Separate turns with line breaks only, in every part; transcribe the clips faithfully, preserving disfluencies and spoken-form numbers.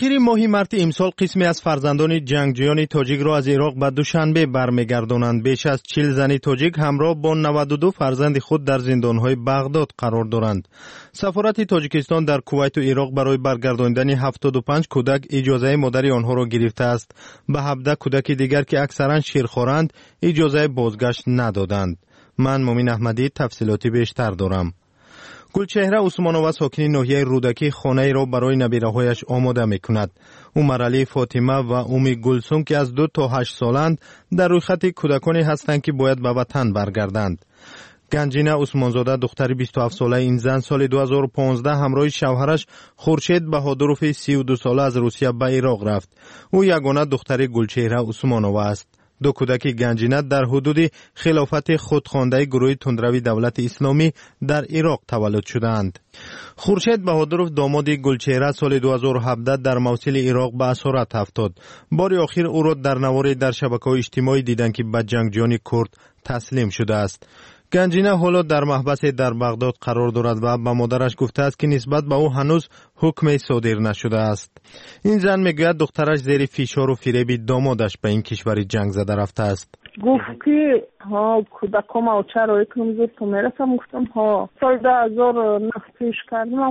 آخر ماه مارت امسال قسمی از فرزندان جنگجویان تاجیک را از عراق به دوشنبه برمیگردانند. بیش از چهل زن تاجیک همراه با نود و دو فرزند خود در زندانهای بغداد قرار دارند. سفارت تاجیکستان در کویت و عراق برای برگرداندن هفتاد و پنج کودک اجازه مادر آنها را گرفته است. به هفده کودک دیگر که اکثرا شیرخوارند اجازه بازگشت ندادند. من مومن احمدی تفصیلاتی بیشتر دارم. گلچهره عثمانووا ساکن ناحیه رودکی خانه را برای نبیره‌هایش آماده می‌کند. عمر علی فاطمه و امی گلسون که از دو تا هشت سالند در روی خط کودکانی هستند که باید به وطن برگردند. گنجینه عثمانزاده دختر بیست و هفت ساله این زن سال دو هزار و پانزده همراه شوهرش خورشید بهادروف سی و دو ساله از روسیه به عراق رفت. او یگانه دختر گلچهره عثمانووا است. دو کودک گنجینه در حدود خلافت خودخوانده گروه تندروی دولت اسلامی در عراق تولد شدند. خورشید بهادروف داماد گلچهره سال دو هزار و هفده در موصل عراق به اسارت افتاد. بار آخر او را در نوار در شبکه‌های اجتماعی دیدند که به جنگجویان کرد تسلیم شده است. گنجینه حالا در محبس در بغداد قرار دارد و به مادرش گفته است که نسبت به او هنوز حکم صادر نشده است. این زن میگوید دخترش زیر فشار و فریب دامادش به این کشور جنگ زده رفته است.
گفت که ها کودکام او چرا یکم زود تو میرسم. گفتم ها سال دو هزار و نه پیش کردم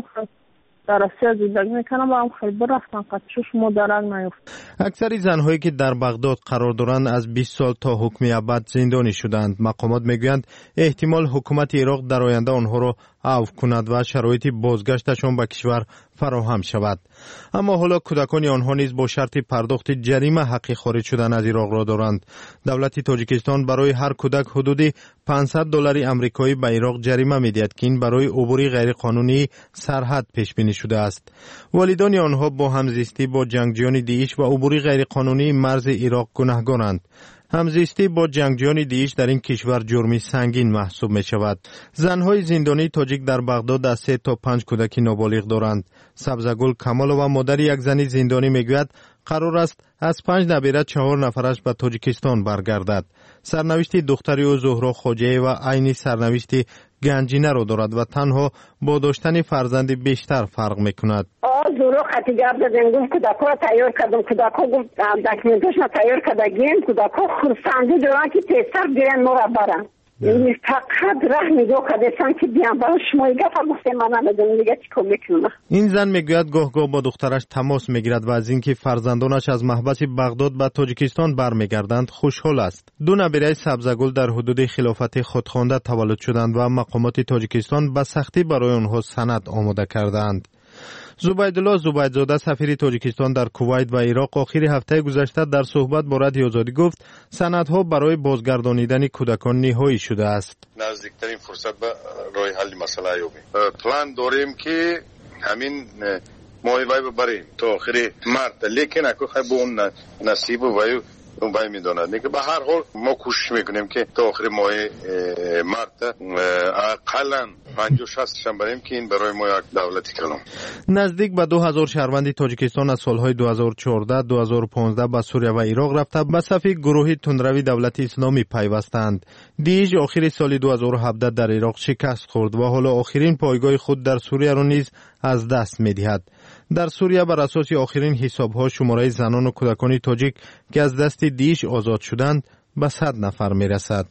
در آسیا زندگی میکنم و هم خیلی برفتن قطعش ما درک نیفت.
اکثری زنهایی که در بغداد قرار دارند از بیست سال تا حکم ابد زندانی شدند. مقامات میگویند احتمال حکومت عراق در آینده آنها را عفو کند و شرایط بازگشتشان به کشور فراهم شود. اما حالا کودکان آنها نیز با شرط پرداخت جریمه حق خارج شدن از عراق را دارند. دولت تاجیکستان برای هر کودک حدود پانصد دلار آمریکایی به عراق جریمه می‌دهد که این برای عبور غیرقانونی سرحد پیش بینی شده است. والدان آنها با همزیستی با جنگجویان داعش و عبور غیرقانونی مرز عراق گناهکارند. همزیستی با جنگجویان داعش در این کشور جرمی سنگین محسوب می شود. زنهای زندانی تاجیک در بغداد از سه تا پنج کودک نابالغ دارند. سبزگل کمالووا مادر یک زن زندانی میگوید قرار است از پنج نبیره چهار نفرش به تاجیکستان برگردد. سرنوشت دختری او زهرا خواجه و عین سرنوشت گنجینه را دارد و تنها با داشتن فرزند بیشتر فرق میکند.
زهرا خطی گرد دادیم گفت کودکا را تیار کردم. کودکا گفت دکمنتش را تیار کردگیم. کودکا خورسندی دارن که تیستر گیرن ما را برن. یعنی فقط راه نگاه کردن که بیان برای شما ایگه فرمسته من ندادم دیگه چی کن میکنم. این
زن میگوید گاه گاه با دخترش تماس میگیرد و از اینکه فرزندانش از محبس بغداد به تاجیکستان برمیگردند خوشحال است. دو نبیره سبزگل در حدود خلافت خودخوانده تولد شدند و مقامات تاجیکستان به سختی برای آنها سند آماده کردند. زبیدالله زبیدزاده سفیر تاجیکستان در کویت و عراق آخر هفته گذشته در صحبت با رادیو آزادی گفت سندها برای بازگردانیدن کودکان نهایی شده است.
نزدیکترین فرصت به راه حل مسئله یابیم. پلان داریم که همین ماه وای ببریم تا آخر مارت، لیکن اگه خیلی به اون نصیب وای وای میداند که به هر حال ما کوشش میکنیم که تا آخر ماه مارت اقلا پنجاه و شصت شم بریم که این برای ما یک دولتی کنم.
نزدیک به دو هزار شهروند تاجیکستان از سالهای دو هزار و چهارده دو هزار و پانزده به سوریه و عراق رفته به صف گروه تندروی دولت اسلامی پیوستند. داعش آخر سال دو هزار و هفده در عراق شکست خورد و حالا آخرین پایگاه خود در سوریه را نیز از دست می‌دهد. در سوریه بر اساس آخرین حساب‌ها شماره زنان و کودکان تاجیک که از دست داعش آزاد شدند به صد نفر می‌رسد.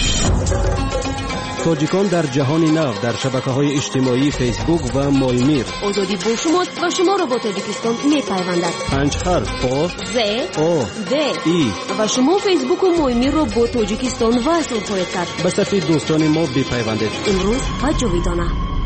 تاجیکان در جهان نو در شبکه‌های اجتماعی فیسبوک و مایمیر.
آزادی با شماست و شما را با تاجیکستان می‌پیوندد.
پنج حرف آ
ز
او
د
ای
و شما فیسبوک و مایمیر را با تاجیکستان وصل خواهید کرد.
به صفحه دوستان ما بپیوندید.
امروز و جاویدانه.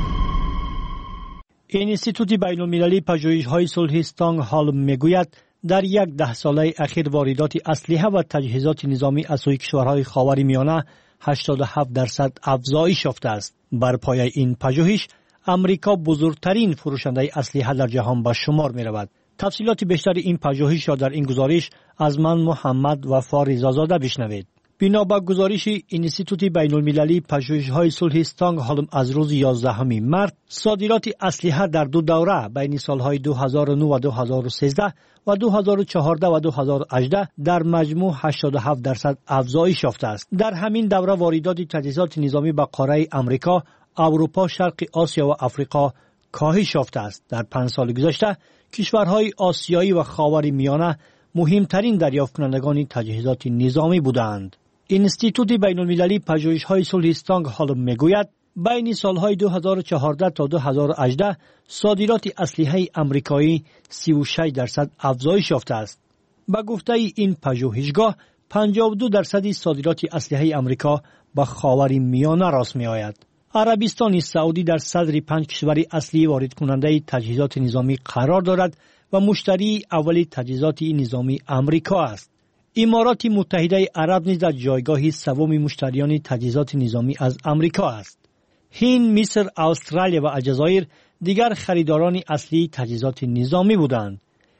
اینستیتوت بین‌المللی پژوهش‌های صلح استکهلم میگوید در یک ده ساله اخیر واردات اسلحه و تجهیزات نظامی از سوی کشورهای خاورمیانه هشتاد و هفت درصد افزایش یافته است. بر پایه این پژوهش امریکا بزرگترین فروشنده اسلحه در جهان به شمار می رود. تفصیلات بیشتر این پژوهش را در این گزارش از من محمد وفا رضازاده بشنوید. بنا به گزارش اینستیتوت بین‌المللی پژوهش‌های صلح استکهلم از روز یازدهم مارس، صادرات اسلحه در دو دوره بین سالهای دو هزار و نه و دو هزار و سیزده و دو هزار و چهارده و دو هزار و هجده در مجموع هشتاد و هفت درصد افزایش یافته است. در همین دوره واردات تجهیزات نظامی به قاره آمریکا، اروپا، شرق آسیا و آفریقا کاهش یافته است. در پنج سال گذشته کشورهای آسیایی و خاور میانه مهمترین دریافت کنندگان تجهیزات نظامی بودند. اینستیتوت بین المللی پژوهش‌های صلح استکهلم میگوید بین سالهای دو هزار و چهارده تا دو هزار و هجده صادرات اسلحه آمریکایی سی و شش درصد افزایش یافته است. با گفته این پژوهشگاه پنجاه و دو درصد صادرات اسلحه آمریکا به خاور میانه راست می‌آید. عربستان سعودی در صدر پنج کشور اصلی وارد کننده تجهیزات نظامی قرار دارد و مشتری اولی تجهیزات نظامی آمریکا است. امارات متحده عرب نیز در جایگاه سوم مشتریان تجهیزات نظامی از آمریکا است. هند، مصر، استرالیا و الجزایر دیگر خریداران اصلی تجهیزات نظامی بودند.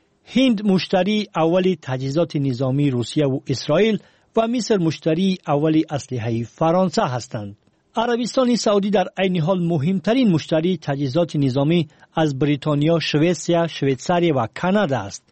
هند مشتری اولی تجهیزات نظامی روسیه و اسرائیل و مصر مشتری اولی اسلحه فرانسه هستند. عربستان سعودی در عین حال مهمترین مشتری تجهیزات نظامی از بریتانیا، سوئیسریا، شویتزاریا و کانادا است.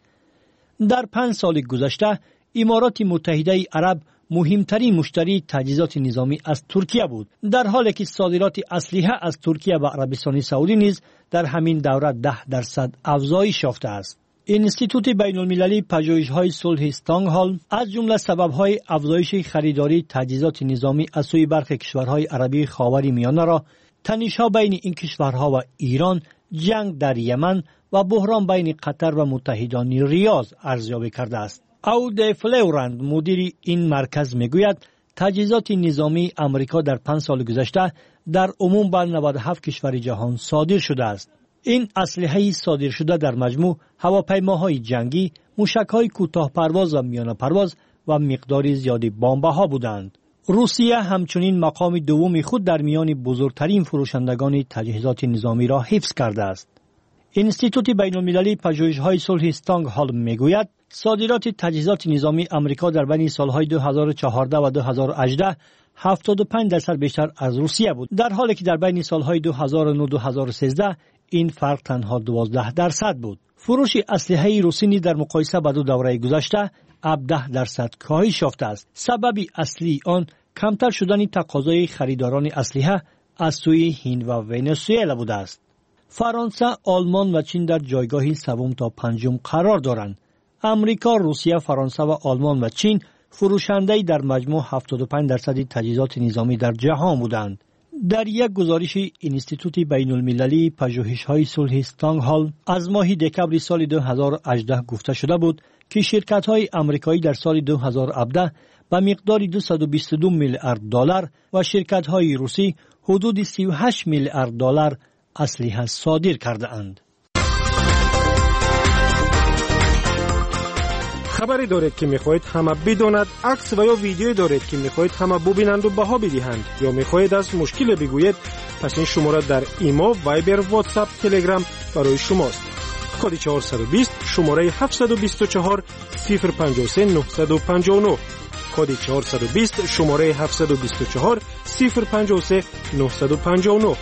در پنج سال گذشته امارات متحده عرب مهمترین مشتری تجهیزات نظامی از ترکیه بود، در حالی که صادرات اسلحه از ترکیه به عربستان سعودی نیز در همین دوره ده درصد افزایش یافته است. اینستیتوت بین المللی پژوهش‌های صلح استکهلم از جمله سبب‌های افزایش خریداری تجهیزات نظامی از سوی برخی کشورهای عربی خاور میانه را تنش‌ها بین این کشورها و ایران، جنگ در یمن و بحران بین قطر و متحدان ریاض ارزیابی کرده است. اود فلورند مدیر این مرکز میگوید تجهیزات نظامی آمریکا در پنج سال گذشته در عموم به نود و هفت کشور جهان صادر شده است. این اسلحه صادر شده در مجموع هواپیماهای جنگی، موشک‌های کوتاه پرواز و میانه پرواز و مقدار زیادی بمب‌ها بودند. روسیه همچنین مقام دوم خود در میان بزرگترین فروشندگان تجهیزات نظامی را حفظ کرده است. اینستیتوت بین المللی پژوهش‌های صلح استکهلم میگوید صادرات تجهیزات نظامی آمریکا در بین سالهای دو هزار و چهارده و دو هزار و هجده هفتاد و پنج درصد بیشتر از روسیه بود، در حالی که در بین سالهای دو هزار و نه و دو هزار و سیزده این فرق تنها دوازده درصد بود. فروش اسلحه روسی نیز در مقایسه با دو دوره گذشته هفده درصد کاهش یافته است. سبب اصلی آن کمتر شدن تقاضای خریداران اسلحه از سوی هند و ونزوئلا بوده است. فرانسه، آلمان و چین در جایگاه سوم تا پنجم قرار دارند. امریکا، روسیه، فرانسه و آلمان و چین فروشنده در مجموع هفتاد و پنج درصد تجهیزات نظامی در جهان بودند. در یک گزارش اینستیتوت بین المللی پژوهش‌های صلح استکهلم از ماه دکمبر سال دو هزار و هجده گفته شده بود که شرکت‌های آمریکایی در سال دو هزار و هفده به مقدار دویست و بیست و دو میلیارد دلار و شرکت‌های روسی حدود سی و هشت میلیارد دلار اسلحه صادر کرده اند.
خبری دارید که میخواهید همه بداند، عکس و یا ویدیویی دارید که میخواهید همه ببینند و بها بدهند، یا میخواهید از مشکل بگویید، پس این شماره در ایمو، وایبر، واتساپ، تلگرام برای شماست. کد چهارصد و بیست شماره هفتصد و بیست و چهار صفر پنجاه و سه نهصد و پنجاه و نه. کد چهارصد و بیست شماره هفتصد و بیست و چهار صفر پنجاه و سه نهصد و پنجاه و نه.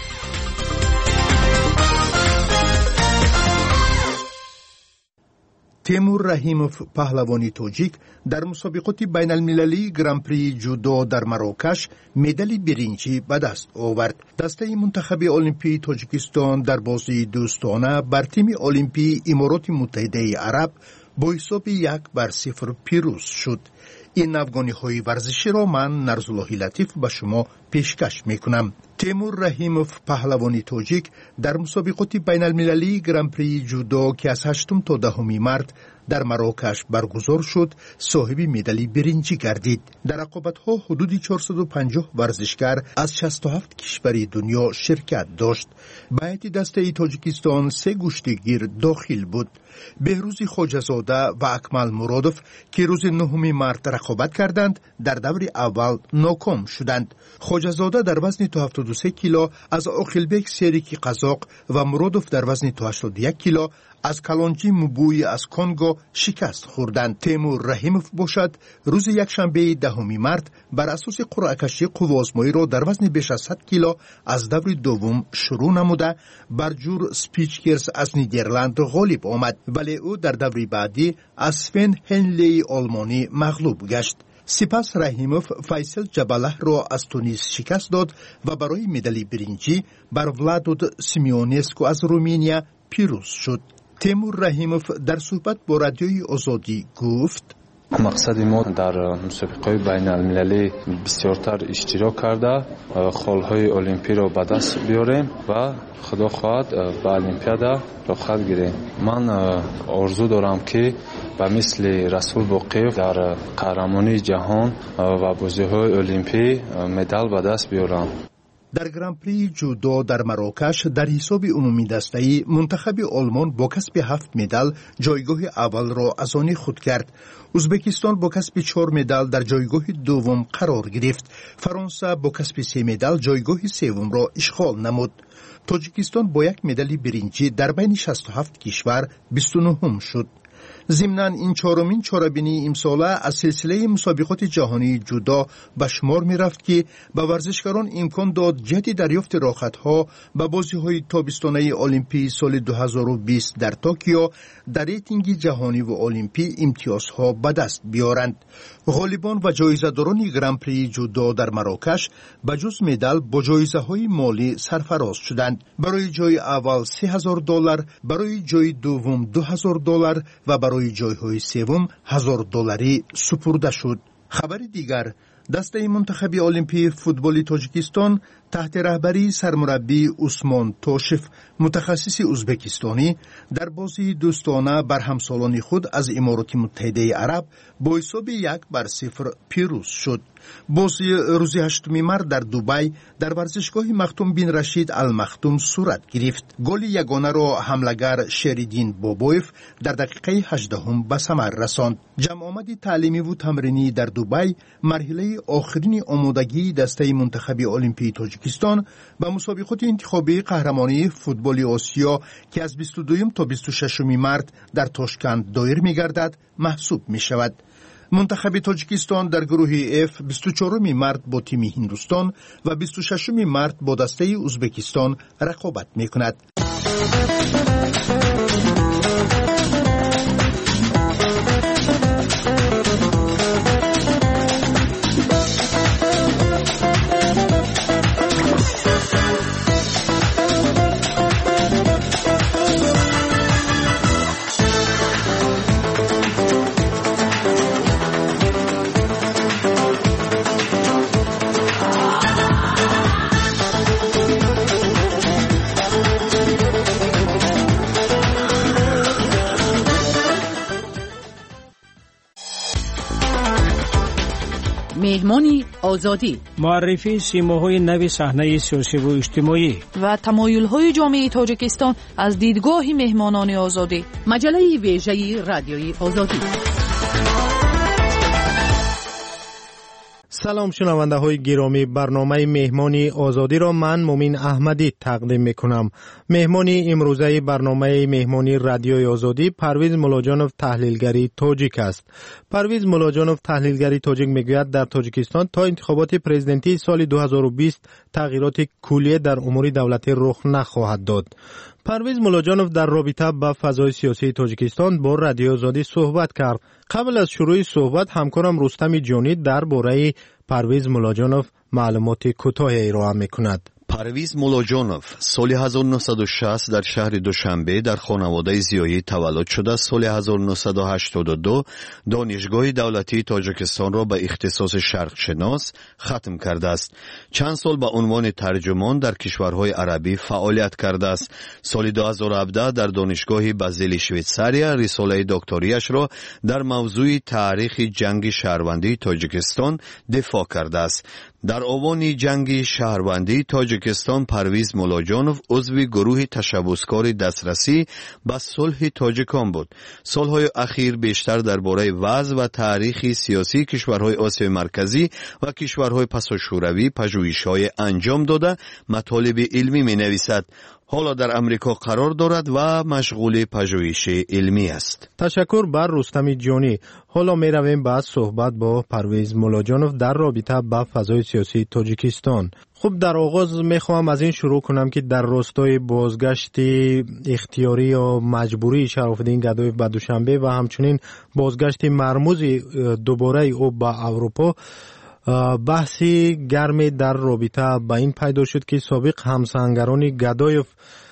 تیمور رحیموف پهلوانی توجیک در مسابقات بین المللی گران پری جودو در مراکش مدال برنجی به دست آورد. دسته منتخب المپی تاجیکستان در بازی دوستانه بر تیم المپی امارات متحده عرب با حساب یک بر صفر پیروز شد. این افغانی های ورزشی را من نرزالله لطیف به شما پیشکش میکنم. تیمور رحیموف پهلوانی توجیک در مسابقات بین المللی گران پری جودو که از هشتم تا دهم مارس در مراکش برگزار شد صاحب مدال برنجی گردید. در رقابت‌ها حدود چهارصد و پنجاه ورزشکار از شصت و هفت کشور دنیا شرکت داشت. به هیئت دسته تاجیکستان سه گشتگیر داخل بود. بهروز خواجه‌زاده و اکمل مرادوف که روز نهم مارس رقابت کردند در دور اول ناکام شدند. خواجه‌زاده در وزن تا هفتاد و سه کیلو از آخیلبک سریکی قزاق و مرادوف در وزن تا هشتاد و یک کیلو از کلانجی مبوی از کنگو شکست خوردند. تیمور رحیموف باشد روز یکشنبه دهم مارس بر اساس قرعه کشی قوازمایی را در وزن بیش از صد کیلو از دور دوم شروع نموده بر جور سپیچکرز از نیدرلند غالب آمد، ولی او در دور بعدی از سفن هنلی آلمانی مغلوب گشت. سپس رحیموف فیصل جبله را از تونس شکست داد و برای مدال برنجی بر ولادود سیمیونسکو از رومانیا پیروز شد. تیمور رحیموف در صحبت با رادیوی آزادی گفت:
مقصد ما در مسابقه بین المللی بسیارتر اشتراک کرده خالهای المپی را به دست بیاریم و خدا خواهد به المپیادا رخصت گیریم. من آرزو دارم که به مثل رسول باقی در قهرمانی جهان و بازی‌های المپی مدال به دست بیارم.
در گرانپری جودو در مراکش در حساب عمومی دسته‌ای منتخب آلمان با کسب هفت مدال جایگاه اول را از آن خود کرد. ازبکستان با کسب چهار مدال در جایگاه دوم قرار گرفت. فرانسه با کسب سه مدال جایگاه سوم را اشغال نمود. تاجیکستان با یک مدال برنجی در بین شصت و هفت کشور بیست و نهم شد. ضمناً این چهارمین چهاربینی امساله از سلسله مسابقات جهانی جودو به شمار می رفت که به ورزشکاران امکان داد جهت دریافت راحت‌ها به بازی‌های تابستانه المپی سال دو هزار و بیست در توکیو در ریتینگ جهانی و المپی امتیازها به دست بیارند. غالبان و جایزه‌داران گرانپری جودو در مراکش به جز مدال با جایزه‌های مالی سرفراز شدند. برای جای اول سه هزار دلار، برای جای دوم دو هزار دلار و برای جایهای سوم هزار دلاری سپرده شد. خبر دیگر، دسته منتخب المپی فوتبال تاجیکستان تحت رهبری سرمربی عثمان توشف متخصص ازبکستانی در بازی دوستانه بر همسالان خود از امارات متحده عرب با حساب یک بر صفر پیروز شد. بازی روز هشتم مارس در دبی در ورزشگاه مختوم بن رشید المختوم صورت گرفت. گل یگانه را حمله‌گر شریدین بابویف در دقیقه هجدهم به ثمر رساند. جمع آمد تعلیمی و تمرینی در دبی مرحله آخرین آمادگی دسته منتخب المپی تاجیکستان به مسابقات انتخابی قهرمانی فوتبال آسیا که از بیست و دو تا بیست و شش مارس در تاشکند دایر می‌گردد محسوب می‌شود. منتخب تاجیکستان در گروه F بیست و چهارم مارس با تیم هندوستان و بیست و ششم مارس با دسته ازبکستان رقابت می‌کند.
مهمانی آزادی،
معرفی سیماهای نو صحنه سیاسی و اجتماعی
و تمایل‌های جامعه تاجیکستان از دیدگاه مهمانان آزادی.
مجله ویژه رادیوی آزادی.
سلام شنونده های گرامی، برنامه مهمانی آزادی را من مومین احمدی تقدیم می کنم. مهمانی امروزه برنامه مهمانی رادیوی آزادی پرویز ملاجانوف تحلیلگری تاجیک است. پرویز ملاجانوف تحلیلگری تاجیک میگوید در تاجیکستان تا انتخابات پرزیدنتی سال دو هزار و بیست تغییرات کلیه در امور دولتی رخ نخواهد داد. پرویز ملاجانوف در رابطه با فضای سیاسی تاجیکستان با رادیو آزادی صحبت کرد. قبل از شروع صحبت همکارم رستم جانی درباره پرویز ملاجانوف معلومات کوتاهی ارائه می‌کند.
پرویز ملاجانوف سال هزار و نهصد و شصت در شهر دوشنبه در خانواده زیایی تولد شده. سال هزار و نهصد و هشتاد و دو دانشگاه دولتی تاجیکستان را به اختصاص شرق شناس ختم کرده است. چند سال به عنوان ترجمان در کشورهای عربی فعالیت کرده است. سال دو هزار و هفده در دانشگاه بازل شویتزاریا رساله دکتریش را در موضوع تاریخ جنگ شهروندی تاجیکستان دفاع کرده است. در آوان جنگ شهروندی تاجیکستان پرویز ملاجانوف عضو گروه تشبثکار دسترسی به صلح تاجیکان بود. سالهای اخیر بیشتر درباره وضع و تاریخ سیاسی کشورهای آسیای مرکزی و کشورهای پساشوروی پژوهش‌های انجام داده مطالب علمی می‌نویسد. حالا در امریکا قرار دارد و مشغول پژوهش علمی است.
تشکر بر رستم جانی. حالا می رویم بعد صحبت با پرویز مولاجانوف در رابطه با فضای سیاسی تاجیکستان. خب در آغاز می خواهم از این شروع کنم که در راستای بازگشت اختیاری یا مجبوری شراف‌الدین گدایف به دوشنبه و همچنین بازگشت مرموز دوباره او به اروپا، بحثی گرمی در رابطه با این پیدا شد که سابق همسنگران گدایف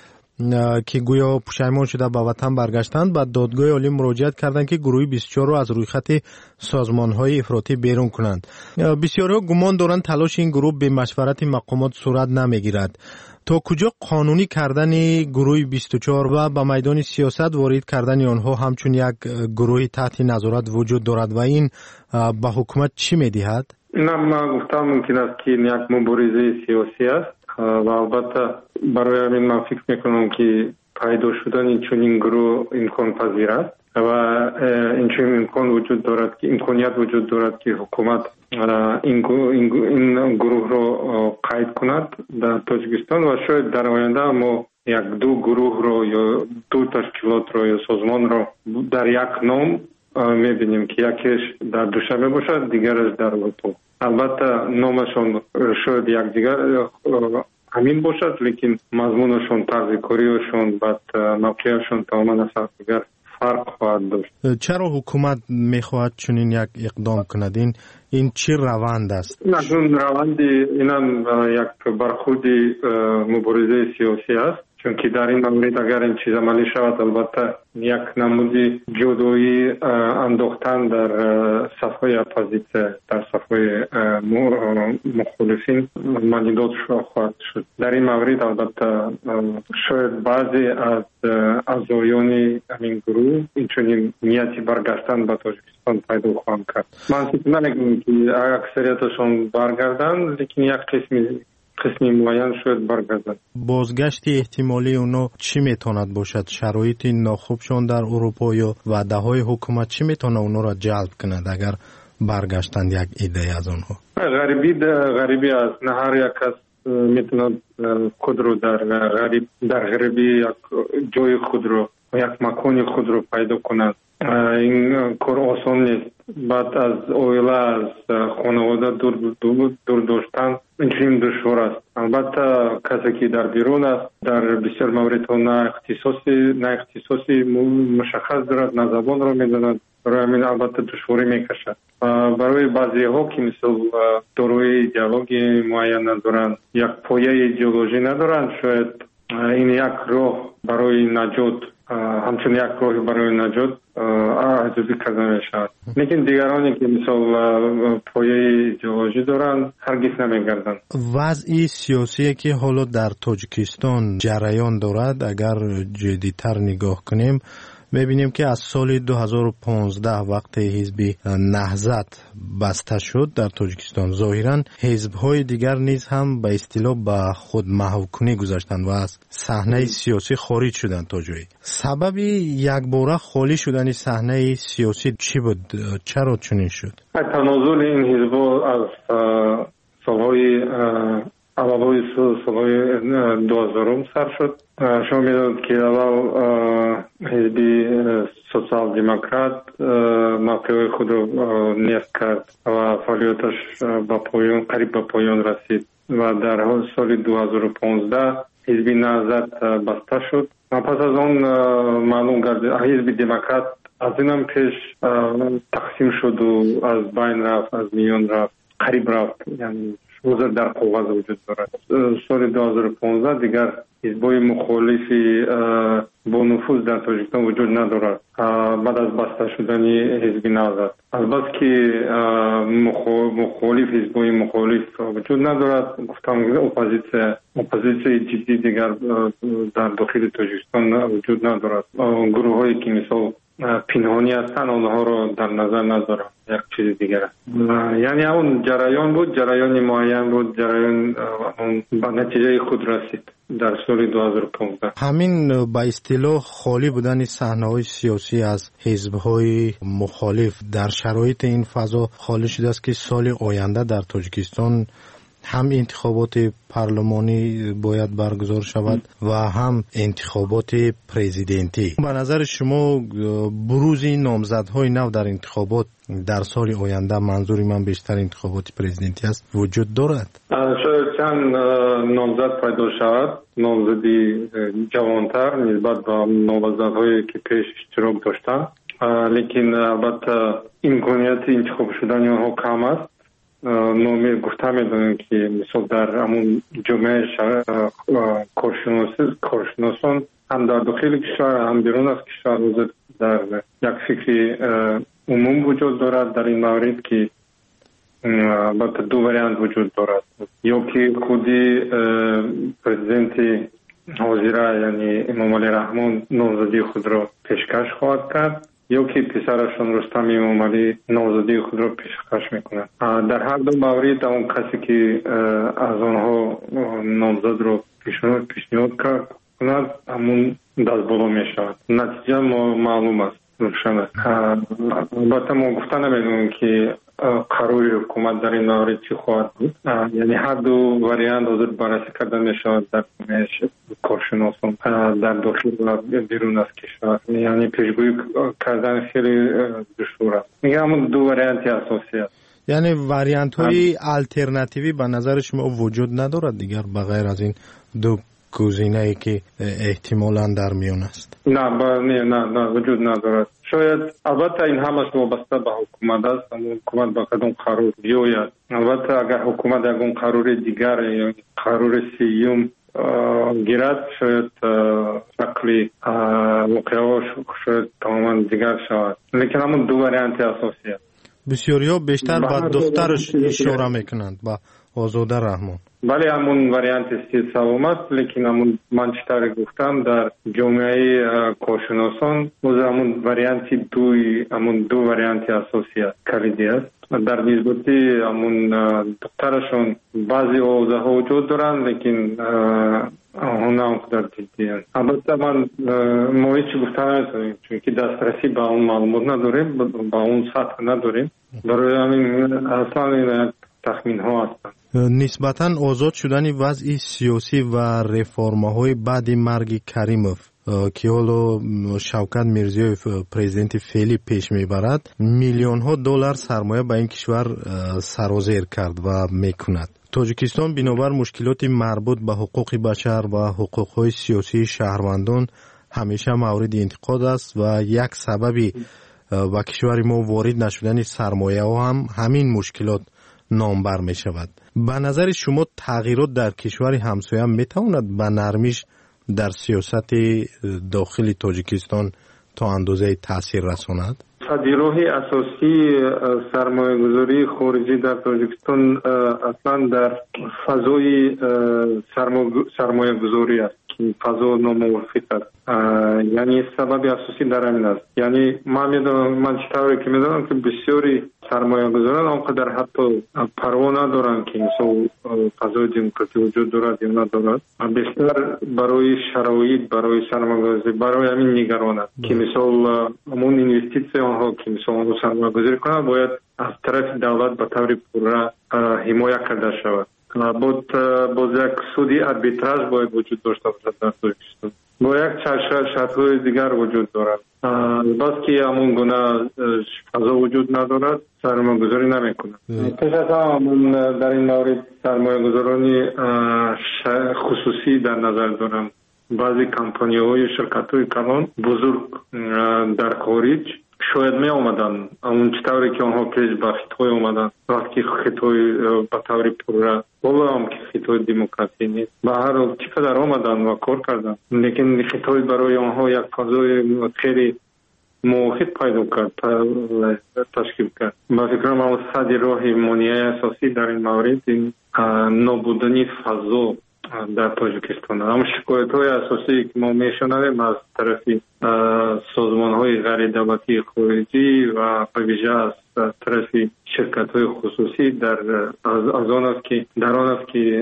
که گویا پشیمان شده به وطن برگشتند به دادگاه عالی مراجعت کردند که گروه بیست و چهار را از روی خط سازمان‌های افراطی بیرون کنند. بسیارها گمان دارند تلاش این گروه به مشورت مقامات صورت نمیگیرد. تا کجا قانونی کردن گروه بیست و چهار و به میدان سیاست وارد کردن آنها همچون یک گروه تحت نظارت وجود دارد و این به حکومت چی می‌دهد؟
نه، من گفتم ممکن است که یک مبارزه سیاسی است و البته برای همین من فکر میکنم که پیدا شدن چنین گروه امکان پذیر است و این چنین امکان وجود دارد که امکانیت وجود دارد که حکومت این این گروه را قید کند در تاجیکستان و شاید در آینده ما یک دو گروه را یا دو تشکیلات را یا سازمان را در یک نام میبینیم که یکیش در دوشنبه باشد، دیگرش در اروپا. البته نامشان شاید یک دیگر همین باشد، لیکن مضمونشان، طرز کاریشان، بعد موقعشان تماما از دیگر فرق خواهد داشت.
چرا حکومت میخواهد چنین یک اقدام کند؟ این این چی روند است؟
نه، اون روند اینم یک برخورد مبارزه سیاسی است، چون که در این مورد اگر این چیز عملی شود البته یک نمودی جدایی انداختن در صفحه اپوزیسیون، در صفحه مخالفین مالیدات خواهد شد. در این مورد البته شاید بعضی از اعضایان این گروه اینچنین نیتی برگشتن به تاجیکستان پیدا خواهند کرد. من فکر نمی‌کنم که اکثریتشان برگردن، لیکن یک قسمی قسمی معین شاید برگردن.
بازگشت احتمالی اونا چی میتواند باشد؟ شرایط ناخوبشان در اروپا یا وعده های حکومت چی میتونه اونا را جلب کند اگر برگشتند یک ایده از آنها؟
غریبی غریبی است. نه هر یک کس میتونه خود رو در غریب در غریبی یک جای خود رو یک مکان خود رو پیدا کند. این کار آسان نیست. بعد از اویله از خانواده دور دور دور داشتن این دشوار است. البته کسی که در بیرون است در بسیار موردها نه اختصاصی نه اختصاصی مشخص دارد، نه زبان را میداند، برای همین البته دشواری میکشد. برای بعضی ها که مثل داروی ایدئولوژی معین ندارند، یک پایه ایدئولوژی ندارند، شاید این یک راه برای نجات، همچون یک راه برای نجات ارزیابی کرده میشود. لیکن دیگرانی که مثل پایه ایدئولوژی دارند هرگز نمیگردند.
وضعی سیاسی که حالا در تاجیکستان جریان دارد اگر جدی‌تر نگاه کنیم می‌بینیم که از سال دو هزار و پانزده وقت حزب نهضت بسته شد در تاجیکستان، ظاهراً حزب‌های دیگر نیز هم به اصطلاح به خود محوکنی گذاشتند و از صحنه سیاسی خارج شدند تا جایی. سبب یکباره خالی شدن صحنه سیاسی چی بود؟ چرا چنین شد؟
تنازل این حزب‌ها از سال‌های اولای سال‌های دو هزارم سر شد. شما می‌دانید که اول حزب سوسیال دموکرات موقع خود را نیست کرد و فعالیتش به پایان قریب به پایان رسید و در سال دو هزار و پانزده حزب نهضت بسته شد. پس از آن معلوم گردید حزب دموکرات از اینم پیش تقسیم شد و از بین رفت، از میان رفت، قریب رفت، یعنی حضور در قوت وجود دارد. سال دو هزار و پانزده دیگر حزب‌های مخالفی با نفوذ در تاجیکستان وجود ندارد بعد از بسته شدن حزب نهضت. البته که مخالف حزب‌های مخالف وجود ندارد، گفتم اپوزیسیون اپوزیسیون جدی دیگر در داخل تاجیکستان وجود ندارد. گروه‌هایی که مثل پنهانی هستند آنها را در نظر ندارم، یک چیز دیگر است. یعنی اون جریان بود، جریان معین بود، جریان به نتیجه خود رسید در سال دو هزار و پانزده.
همین با اصطلاح خالی بودن صحنه‌های سیاسی از حزب‌های مخالف در شرایط این فضا خالی شده است که سال آینده در تاجیکستان هم انتخابات پارلمانی باید برگزار شود و هم انتخابات پرزیدنتی. به نظر شما بروز این نامزدهای نو در انتخابات در سال آینده، منظور من بیشتر انتخابات پرزیدنتی است، وجود دارد؟
شاید چند نامزد پیدا شود، نامزدی جوانتر نسبت به نامزدهایی که پیش اشتراک داشتند، لیکن البته امکانیت انتخاب شدن آنها کم است. نومی گفته میدونم که مثلا در همون جمعه کارشناسان هم در داخل کشور هم بیرون از کشور در یک فکر عموم وجود دارد در این مورد که البته دو وریانت وجود دارد، یا که خودی پرزیدنت حاضره یعنی امام علی رحمان نامزدی خود را پیشکش خواهد کرد، یا که پسرشون رستم امام علی نامزدی خود را پیشکش میکنند. در هر دو مورد اون کسی که از آنها نامزد را پیشنهاد کند همون دست بالا میشود. نتیجه معلوم است، روشن است. البته ما گفته نمیدونیم که قرار حکومت در این مورد چی خواهد بود. یعنی هر دو وریانت حاضر بررسی کرده میشود در کارشناسان در داخل و بیرون از کشور. یعنی پیشگویی کردن خیلی دشوار است. میگم همون دو وریانت اساسی است.
یعنی وریانت های الटरनेटिव्ی به نظر شما وجود ندارد دیگر بغیر از این دو گزینه ای که احتمالاً در میان است؟
نه نه نه نه وجود ندارد. شاید البته این همش وابسته به حکومت است، حکومت با کدام قرار بیاید. البته اگر حکومت اون قرار دیگر یا قرار سیوم گیرد شاید شکلی واقعا شاید تماما دیگر شود، لیکن همون دو وریانت اساسی است.
بسیاری ها بیشتر با دخترش اشاره میکنند، با آزاده رحمان.
بله همون وریانت سوم است، لیکن همون من چطور گفتم در جامعه کارشناسان همون وریانت دوی همون دو وریانت اساسی است، کلیدی است. در نسبت همون دخترشون بعضی اوضاع ها وجود دارند، لیکن آنها هم در جدی است. البته من ما هیچ گفته نمیتونیم چون که دسترسی به اون معلومات نداریم، به اون سطح نداریم، برای همین اصلا این تخمین ها هستند.
نسبتاً آزاد شدن وضع سیاسی و رفرم‌های بعد مرگ کریموف که حالا شوکت میرزیوف پرزیدنت فعلی پیش میبرد، میلیون ها دلار سرمایه به این کشور سرازیر کرد و میکند. تاجیکستان بنابر مشکلات مربوط به حقوق بشر و حقوق‌های سیاسی شهروندان همیشه مورد انتقاد است و یک سببی و کشور ما وارد نشدن سرمایه ها هم همین مشکلات نامبر می شود. به نظر شما تغییرات در کشور همسایه می تواند به نرمیش در سیاست داخل تاجیکستان تا اندازه تاثیر رساند؟
راه اساسی سرمایه گذاری خارجی در تاجیکستان اصلا در فضای سرمایه گذاری است که فضا ناموافق است. یعنی سبب اساسی در همین است. یعنی من میدونم من چطوری که میدونم که بسیاری سرمایه گذاران آنقدر حتی پروا ندارن که مثلا فضای دموکراسی وجود دارد یا ندارد، بیشتر برای شرایط برای سرمایه گذاری برای همین نگران است که مثلا همون اینوستیسی آنها که مثلا سرمایه گذاری کنند باید از طرف دولت به طور پوره حمایت کرده شود. بود باز یک سودی اربیتراژ باید وجود داشته باشد در تاجیکستان. با یک شرط‌های دیگر وجود دارد. بس که همون گونه فضا وجود ندارد سرمایه گذاری نمی کند. پیش از همون در این مورد سرمایه گذارانی خصوصی در نظر دارم. بعضی کمپانی های شرکت های کلان بزرگ در خارج شاید می آمدن اون چطوری که آنها پیش به خطای آمدن وقتی خطای به طور پوره بالا هم که خطای دموکراسی نیست به هر حال چقدر آمدن و کار کردن، لیکن خطای برای آنها یک فضای خیلی موافق پیدا کرد تشکیل کرد. با فکرم اون صد راه مانعه اساسی در این مورد این نابودنی فضا در تاجیکستان. اما شکایت های اساسی که ما میشنویم از طرف سازمان های غیر دولتی خارجی و به ویژه از طرف شرکت های خصوصی در از آن است که در آن است که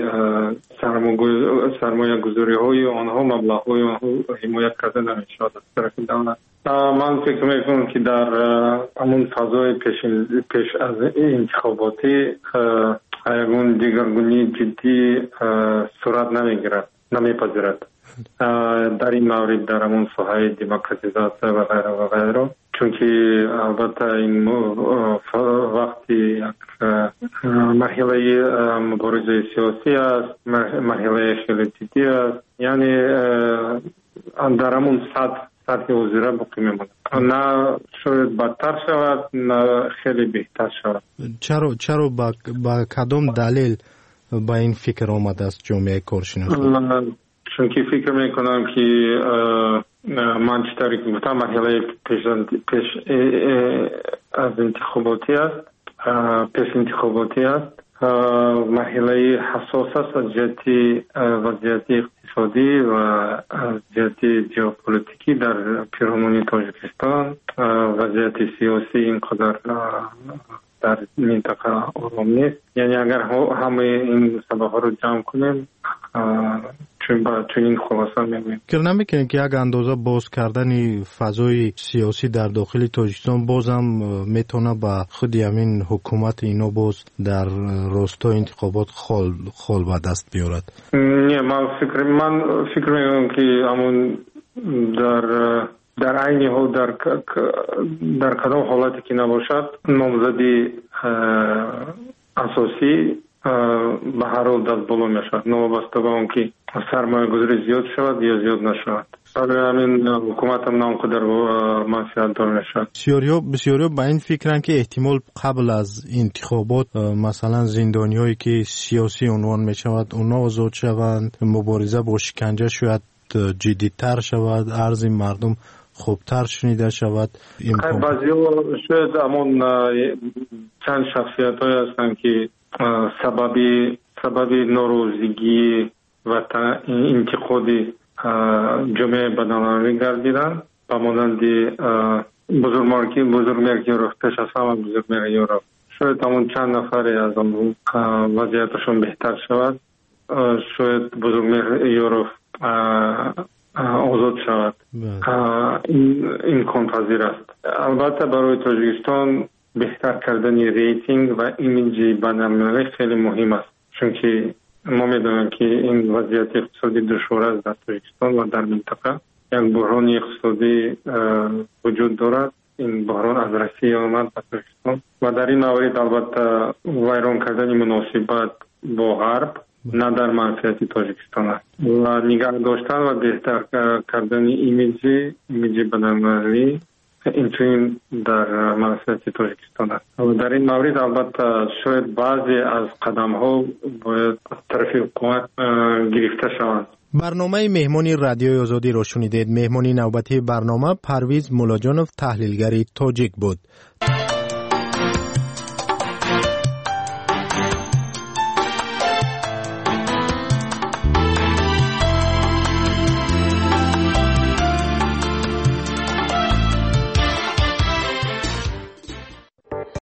سرمایه گذاری های آنها مبلغ های آنها حمایت کرده نمیشود از طرف دولت. من فکر میکنم که در همون فضای پیش, پیش از انتخاباتی یگون دیگرگونی جدی صورت نمیگیرد، نمیپذیرد در این مورد در همون ساحه دموکراتیزاسیون و غیره و غیره. چون که البته این وقتی یک مرحله مبارزه سیاسی است، مرحله خیلی جدی است، یعنی در همون سطح سطح وزیره باقی میماند، نه شاید بدتر شود نه خیلی بهتر شود.
چرا چرا با, با کدام دلیل با این فکر آمده است جامعه کارشناسی؟
چون که فکر میکنم که من چطوری که گفتم مرحله پیش, پیش از انتخاباتی است، پیش انتخاباتی است، مرحله حساس است از جهت وضعیت اقتصادی و از جهت ژئوپلیتیکی در پیرامون تاجیکستان. وضعیت سیاسی اینقدر در منطقه آرام نیست. یعنی اگر همه این سبب‌ها رو جمع کنیم چون با چنین خلاصه می‌بینیم.
که نمی‌کنه که یک اندازه باز کردن فضای سیاسی در داخل تاجیکستان بازم میتونه با خود همین حکومت اینو باز در راستای انتخابات خال خال به دست بیارد؟
نه، من فکر من فکر می‌کنم که همون در در عین حال در در کدام حالتی که نباشد نامزدی اساسی به هر حال دست بالا میشود، نوابسته به اون که سرمایه گذاری زیاد شود یا زیاد نشود. برای همین حکومت هم ناقدر منفعت دار نشود.
بسیاریا بسیاریا به این فکرن که احتمال قبل از انتخابات مثلا زندانیایی که سیاسی عنوان می شود اونا آزاد شوند، مبارزه با شکنجه شاید جدی‌تر شود، عرض مردم خوبتر شنیده شود.
بعضی شاید همون چند شخصیت های هستن که سببی سببی ناراضگی و انتقادی جامعه بدنامه گردیدن با مانند بزرگمرگی بزرگمرگی رو پیش از همه بزرگمرگی رو شاید همون چند نفری از اون وضعیتشون بهتر شود، شاید بزرگمرگی رو آزاد شود. این امکان پذیر است. البته برای تاجیکستان بهتر کردن ریتینگ و ایمیج بین‌المللی خیلی مهم است، چون که ما می‌دانیم که این وضعیت اقتصادی دشوار است در تاجیکستان و در منطقه. یک بحران اقتصادی وجود دارد. این بحران از روسیه آمد به تاجیکستان و در این مورد البته ویران کردن مناسبت با غرب نه در منفعت تاجیکستان است و نگاه داشتن و بهتر کردن ایمیج ایمیج بین‌المللی این در منفعت تاجیکستان است. و در این مورد البته شاید بعضی از قدم ها باید از طرف حکومت گرفته شوند.
برنامه مهمانی رادیوی آزادی را شنیدید. مهمانی نوبتی برنامه پرویز مولاجانوف تحلیلگر تاجیک بود.